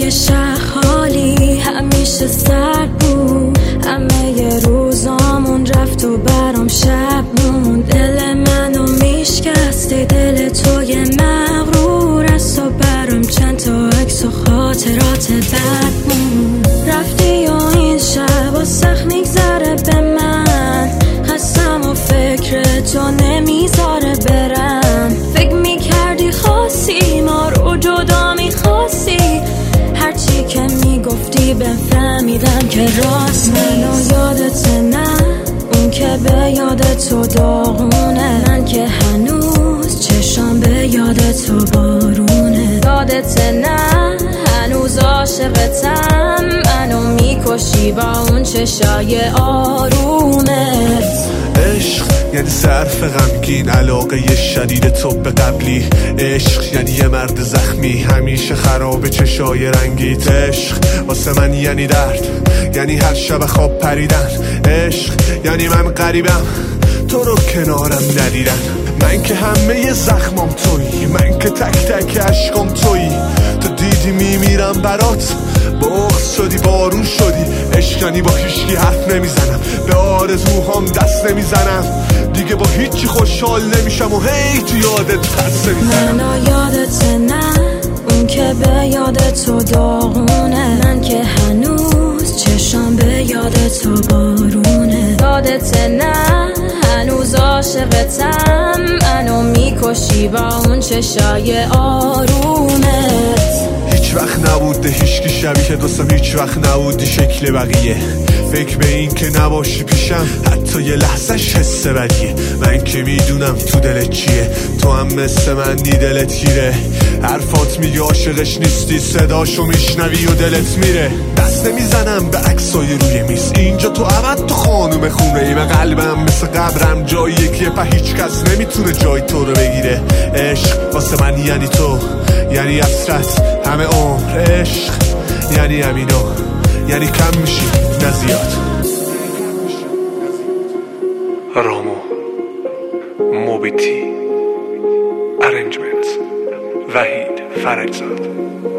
توی شهر حالی همیشه سرد بود، همه روزامون رفت و برام شب موند. دل منو میشکستی، دل توی مغرور است و برام چند تا عکس و خاطرات بد موند. رفتی و این شب و سخت میگذره به من، خستم و فکر تو نمیذاره برم. فکر میکردی خواستی ما رو جدا میخواستی، هرچی که میگفتی بفهمیدم که راست. منو یادت نه اون که به یاد تو داغونه، من که هنوز چشام به یاد تو بارونه. یادت نه هنوز عاشقتم، منو میکشی با اون چشای آرومت. عشق یعنی صرف غمگین، علاقه شدید تو به قبلی. عشق یعنی یه مرد زخمی همیشه خراب چشای رنگیت. عشق واسه من یعنی درد، یعنی هر شب خواب پریدن. عشق یعنی من غریبم تو رو کنارم ندیدن. من که همه زخمام تویی، من که تک تک عشقام تویی. تو دیدی میمیرم برات، بغض شدی بارون شدی. عشق یعنی با هیچکی حرف نمیزنم، به آرزوهام دست نمیزنم. دیگه با هیچی خوشحال نمیشم و هی تو یادت پس نمیزنم. منو یادت نه اون که به یاد تو داغونه، من که هنوز چشام به یاد تو بارونه. یادت نه هنوز عاشقتم، منو میکشی با اون چشای آرومت. هیچ وقت نبوده هیچکی شبیه دوستم، هیچ وقت نبودی شکل بقیه. فکر به این که نباشی پیشم حتی یه لحظهش حس بدیه. من که میدونم تو دلت چیه، تو هم مثل من دی دلت گیره. حرفات میگه عاشقش نیستی، صداشو میشنوی و دلت میره. دست نمیزنم به عکسای روی میز، اینجا تو عوض تو خانوم خونه ای. و قلبم مثل قبرم جاییه که په هیچ کس نمیتونه جای تو رو بگیره. عشق واسه من یعنی تو، یعنی حسرت همه عمر. عشق یعنی همینو، یعنی کم میشی نه زیاد. رامو موبیتی ارنجمنت وحید فرجزاد.